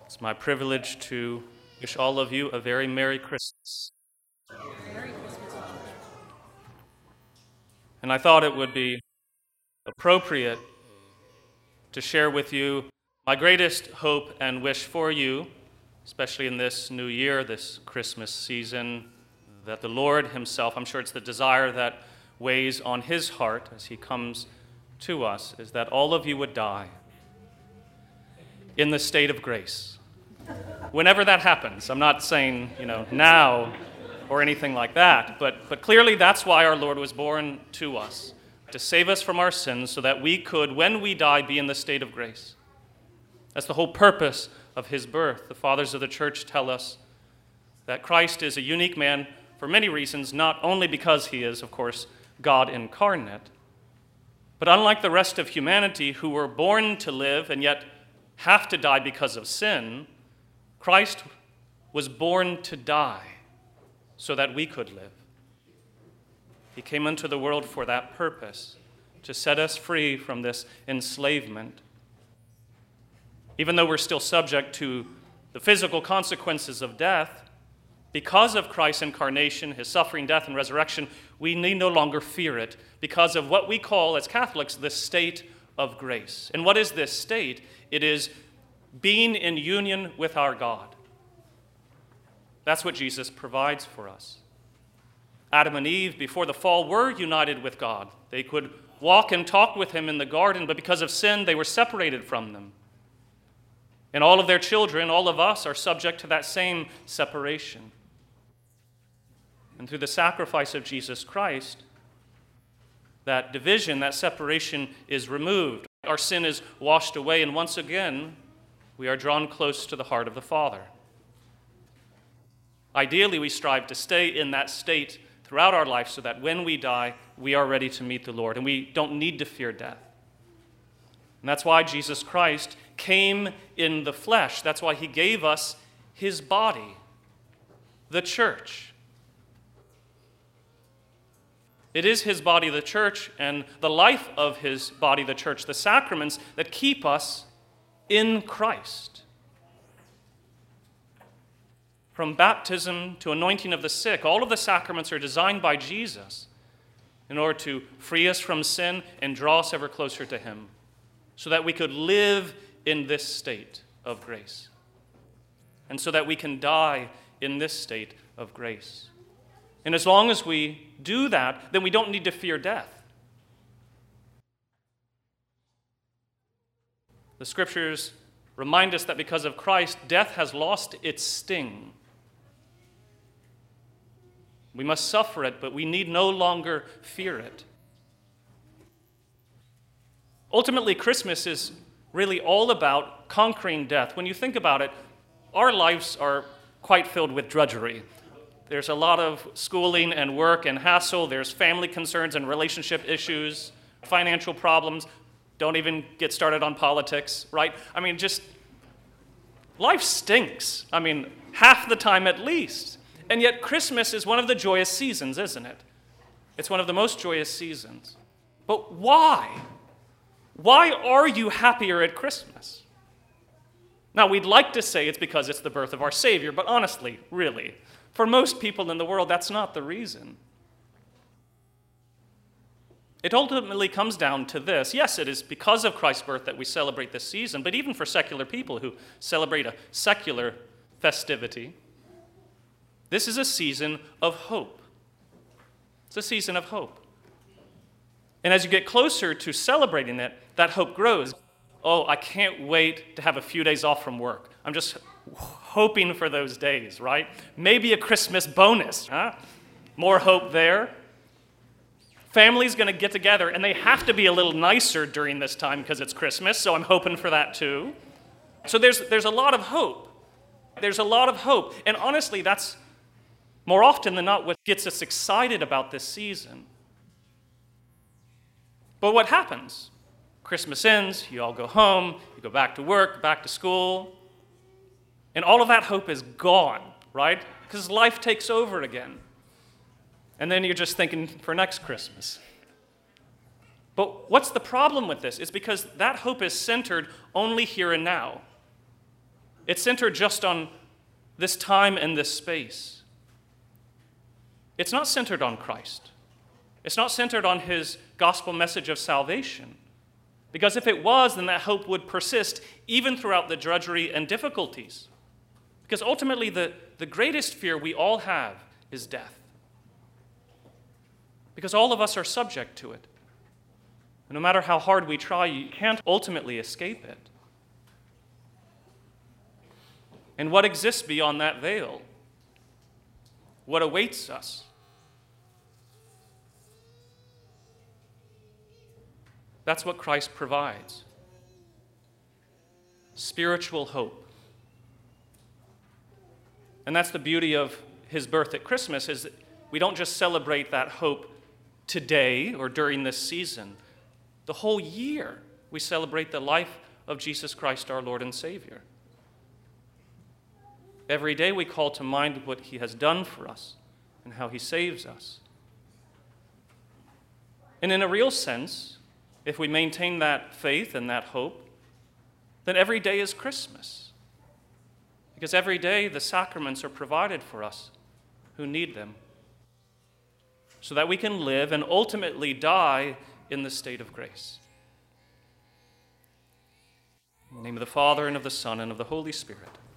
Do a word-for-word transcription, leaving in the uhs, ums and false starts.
It's my privilege to wish all of you a very Merry Christmas. Merry Christmas. And I thought it would be appropriate to share with you my greatest hope and wish for you, especially in this new year, this Christmas season, that the Lord himself, I'm sure it's the desire that weighs on his heart as he comes to us, is that all of you would die in the state of grace. Whenever that happens, I'm not saying, you know, now or anything like that, but, but clearly that's why our Lord was born to us, to save us from our sins so that we could, when we die, be in the state of grace. That's the whole purpose of his birth. The fathers of the church tell us that Christ is a unique man for many reasons, not only because he is, of course, God incarnate, but unlike the rest of humanity who were born to live and yet have to die because of sin, Christ was born to die so that we could live. He came into the world for that purpose, to set us free from this enslavement. Even though we're still subject to the physical consequences of death, because of Christ's incarnation, his suffering, death, and resurrection, we need no longer fear it because of what we call, as Catholics, the state of grace. And what is this state? It is being in union with our God. That's what Jesus provides for us. Adam and Eve, before the fall, were united with God. They could walk and talk with him in the garden, but because of sin, they were separated from them. And all of their children, all of us, are subject to that same separation. And through the sacrifice of Jesus Christ, that division, that separation is removed. Our sin is washed away, and once again, we are drawn close to the heart of the Father. Ideally, we strive to stay in that state throughout our life so that when we die, we are ready to meet the Lord, and we don't need to fear death. And that's why Jesus Christ came in the flesh. That's why he gave us his body, the church. It is his body, the church, and the life of his body, the church, the sacraments that keep us in Christ. From baptism to anointing of the sick, all of the sacraments are designed by Jesus in order to free us from sin and draw us ever closer to him, so that we could live in this state of grace, and so that we can die in this state of grace. And as long as we do that, then we don't need to fear death. The scriptures remind us that because of Christ, death has lost its sting. We must suffer it, but we need no longer fear it. Ultimately, Christmas is really all about conquering death. When you think about it, our lives are quite filled with drudgery. There's a lot of schooling and work and hassle. There's family concerns and relationship issues, financial problems. Don't even get started on politics, right? I mean, just life stinks. I mean, half the time at least. And yet Christmas is one of the joyous seasons, isn't it? It's one of the most joyous seasons. But why? Why are you happier at Christmas? Now, we'd like to say it's because it's the birth of our Savior, but honestly, really, for most people in the world, that's not the reason. It ultimately comes down to this. Yes, it is because of Christ's birth that we celebrate this season, but even for secular people who celebrate a secular festivity, this is a season of hope. It's a season of hope. And as you get closer to celebrating it, that hope grows. Oh, I can't wait to have a few days off from work. I'm just hoping for those days, right? Maybe a Christmas bonus, huh? More hope there. Family's going to get together, and they have to be a little nicer during this time because it's Christmas, so I'm hoping for that too. So there's, there's a lot of hope. There's a lot of hope. And honestly, that's more often than not what gets us excited about this season. But what happens? Christmas ends, you all go home, you go back to work, back to school, and all of that hope is gone, right? Because life takes over again. And then you're just thinking for next Christmas. But what's the problem with this? It's because that hope is centered only here and now. It's centered just on this time and this space. It's not centered on Christ. It's not centered on his gospel message of salvation. Because if it was, then that hope would persist even throughout the drudgery and difficulties. Because ultimately, the, the greatest fear we all have is death. Because all of us are subject to it. And no matter how hard we try, you can't ultimately escape it. And what exists beyond that veil? What awaits us? That's what Christ provides. Spiritual hope. And that's the beauty of his birth at Christmas, is that we don't just celebrate that hope today or during this season. The whole year we celebrate the life of Jesus Christ, our Lord and Savior. Every day we call to mind what he has done for us and how he saves us. And in a real sense, if we maintain that faith and that hope, then every day is Christmas. Because every day the sacraments are provided for us who need them, so that we can live and ultimately die in the state of grace. In the name of the Father, and of the Son, and of the Holy Spirit.